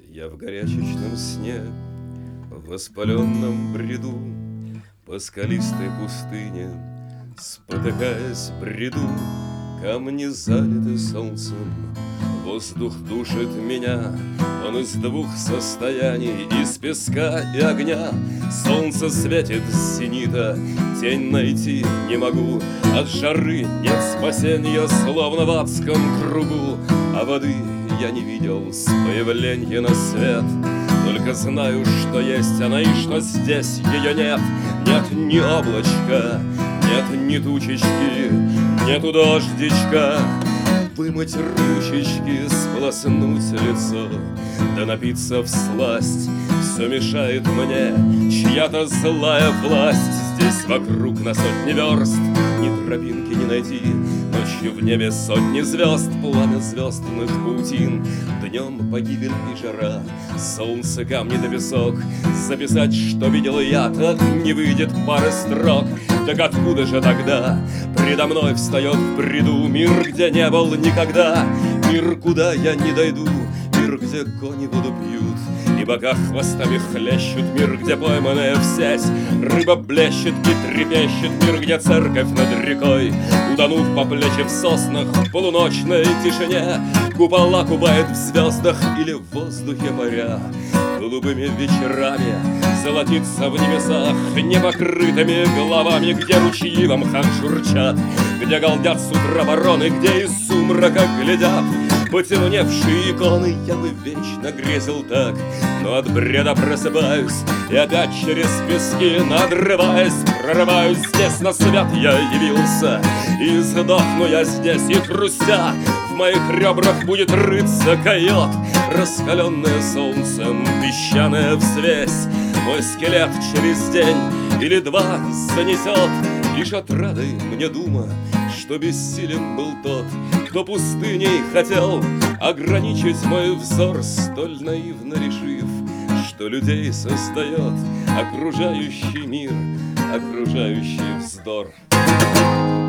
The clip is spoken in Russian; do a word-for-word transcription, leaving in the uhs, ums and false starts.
Я в горячечном сне, в воспаленном бреду, по скалистой пустыне, спотыкаясь, бреду. Камни залиты солнцем, воздух душит меня. Он из двух состояний, из песка и огня. Солнце светит с зенита, тень найти не могу. От жары нет спасения, словно в адском кругу. А воды я не видел с появления на свет. Только знаю, что есть она и что здесь ее нет. Нет ни облачка, нет ни тучечки, нету дождичка. Вымыть ручечки, сполоснуть лицо, да напиться всласть. Все мешает мне чья-то злая власть. Здесь вокруг на сотни верст ни тропинки не найти. Ночью в небе сотни звезд, пламя звездных паутин. Днем погибель и жара, солнце, камни да песок. Записать, что видел я, так не выйдет пары строк. Так откуда же тогда предо мной встает в бреду мир, где не был никогда? Мир, куда я не дойду, мир, где кони воду пьют и бока хвостами хлещут. Мир, где пойманная в сеть рыба блещет и трепещет. Мир, где церковь над рекой, утонув по плечи в соснах, в полуночной тишине купола купает в звездах или в воздухе паря. Голубыми вечерами золотится в небесах непокрытыми головами, где ручьи в мхах журчат, где галдят с утра вороны, где из сумрака глядят потемневшие иконы. Я бы вечно грезил так, но от бреда просыпаюсь и опять через пески, надрываясь, прорываюсь. Здесь на свет я явился, и сдохну я здесь, и хрустя в моих ребрах будет рыться койот. Раскаленная солнцем песчаная взвесь мой скелет через день или два занесет. Лишь отрадой мне дума, что бессилен был тот, кто пустыней хотел ограничить мой взор, столь наивно решив, что людей создает окружающий мир, окружающий вздор.